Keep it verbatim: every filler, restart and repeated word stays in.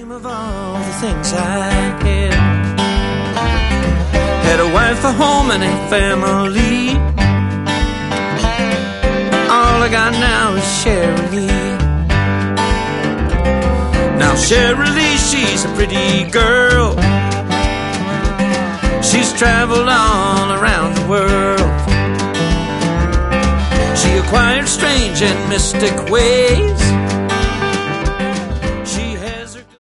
dream of all the things I had. Had a wife, a home, and a family. All I got now is Shirley. Now Shirley, she's a pretty girl. She's traveled all around the world. She acquired strange and mystic ways.